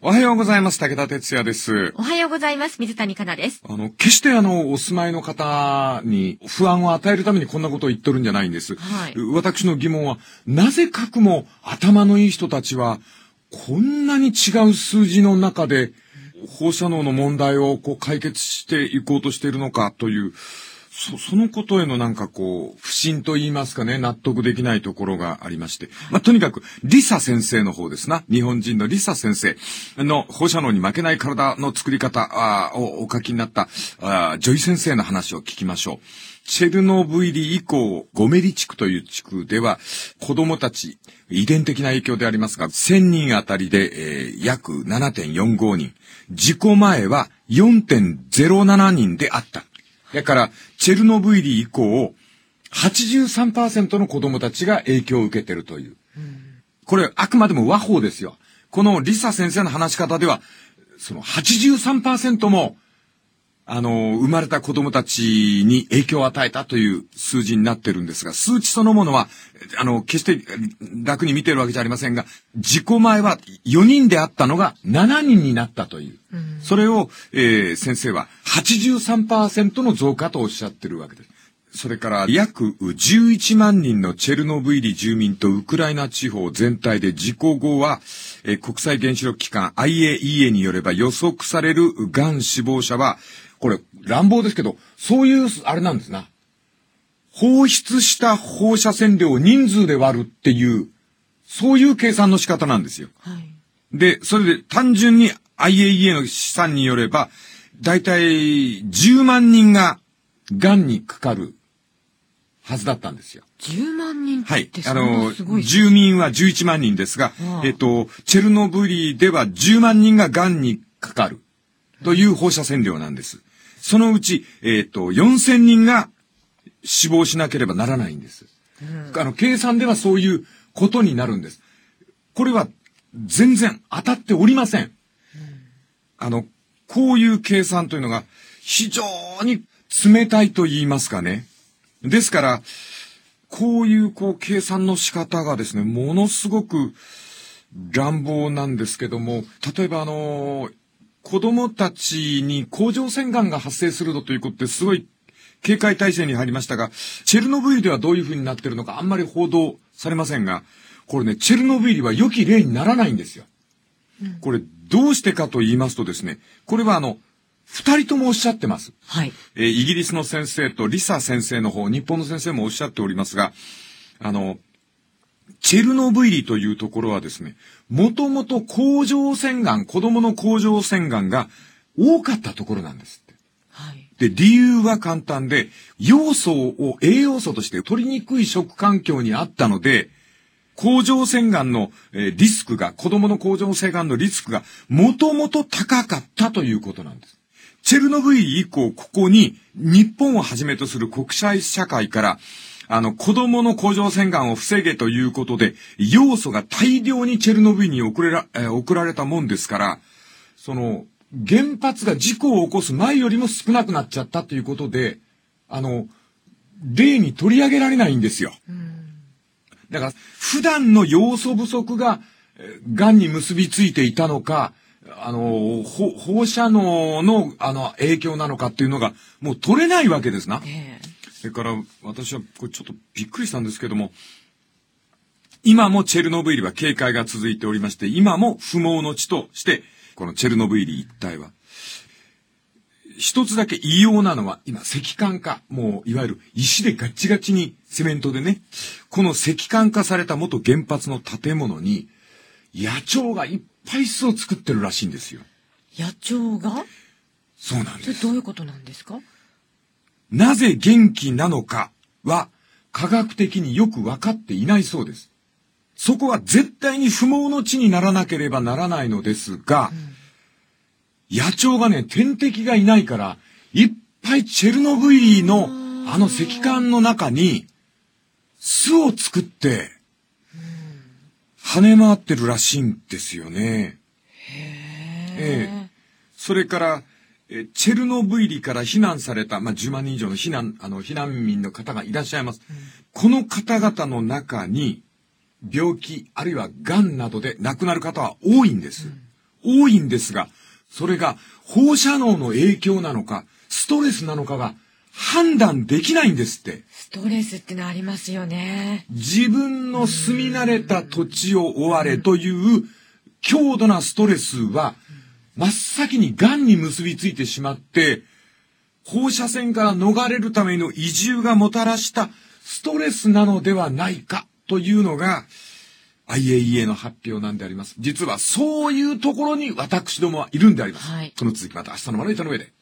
おはようございます。武田哲也です。 おはようございます。水谷香奈です。 決してお住まいの方に不安を与えるためにこんなことを言っとるんじゃないんです。 はい。 私の疑問は、なぜかくも頭のいい人たちは、こんなに違う数字の中で、放射能の問題を解決していこうとしているのかという、そのことへの不信と言いますかね、納得できないところがありまして。とにかく、リサ先生の方ですな。日本人のリサ先生の放射能に負けない体の作り方をお書きになったジョイ先生の話を聞きましょう。チェルノブイリ以降、ゴメリ地区という地区では、子供たち、遺伝的な影響でありますが、1000人あたりで、約 7.45 人。事故前は 4.07 人であった。だから、チェルノブイリ以降、83% の子供たちが影響を受けているという。これ、あくまでも和法ですよ。このリサ先生の話し方では、その 83% も、生まれた子供たちに影響を与えたという数字になってるんですが、数値そのものは、決して楽に見てるわけじゃありませんが、事故前は4人であったのが7人になったという。それを、先生は 83% の増加とおっしゃってるわけです。それから約11万人のチェルノブイリ住民とウクライナ地方全体で事故後は、国際原子力機関 IAEA によれば予測されるがん死亡者は、これ乱暴ですけど、そういうあれなんですな。放出した放射線量を人数で割るっていう、そういう計算の仕方なんですよ。 はい。 で、それで単純に IAEA の試算によれば、だいたい10万人が癌にかかるはずだったんですよ。 10万人はい。 ってそんなすごい。 住民は11万人ですが、チェルノブイリでは10万人が癌にかかるという放射線量なんです。そのうち、4000人が死亡しなければならないんです。計算ではそういうことになるんです。これは全然当たっておりません。こういう計算というのが非常に冷たいと言いますかね。ですから、こういう計算の仕方がですね、ものすごく乱暴なんですけども、例えば子供たちに甲状腺がんが発生するということですごい警戒態勢に入りましたが、チェルノブイリではどういうふうになっているのかあんまり報道されませんが、これね、チェルノブイリは良き例にならないんですよ。これどうしてかと言いますとですね、これは二人ともおっしゃってます。 はい。 イギリスの先生とリサ先生の方、日本の先生もおっしゃっておりますが、チェルノブイリというところはですね、もともと甲状腺がん、子供の甲状腺がんが多かったところなんですって。 はい。 で、理由は簡単で、要素を栄養素として取りにくい食環境にあったので、甲状腺がんのリスクが、子供の甲状腺がんのリスクがもともと高かったということなんです。チェルノブイリ以降、ここに日本をはじめとする国際社会から、子供の甲状腺がんを防げということで、要素が大量にチェルノブイリに送られたもんですから、原発が事故を起こす前よりも少なくなっちゃったということで、例に取り上げられないんですよ。だから、普段の要素不足が、癌に結びついていたのか、放射能の、影響なのかっていうのが、もう取れないわけですな。それから、私は、これちょっとびっくりしたんですけども、今もチェルノブイリは警戒が続いておりまして、今も不毛の地として、このチェルノブイリ一帯は、一つだけ異様なのは、今、石棺化。もう、いわゆる石でガッチガチに、セメントでね、この石棺化された元原発の建物に、野鳥がいっぱい巣を作ってるらしいんですよ。 野鳥が？ そうなんです。 それどういうことなんですか？ なぜ元気なのかは、科学的によく分かっていないそうです。そこは絶対に不毛の地にならなければならないのですが、野鳥がね、天敵がいないから、いっぱいチェルノブイリの石棺の中に巣を作って、跳ね回ってるらしいんですよね。それから、チェルノブイリから避難された、10万人以上の避難民の方がいらっしゃいます。この方々の中に、病気、あるいは癌などで亡くなる方は多いんです。 多いんですが、それが放射能の影響なのか、ストレスなのかが判断できないんですって。 ストレスってのありますよね。 自分の住み慣れた土地を追われという強度なストレスは、真っ先に癌に結びついてしまって、放射線から逃れるための移住がもたらしたストレスなのではないかというのが IAEA の発表なんであります。実はそういうところに私どもはいるんであります。 はい。 この続きまた明日のまな板の上で。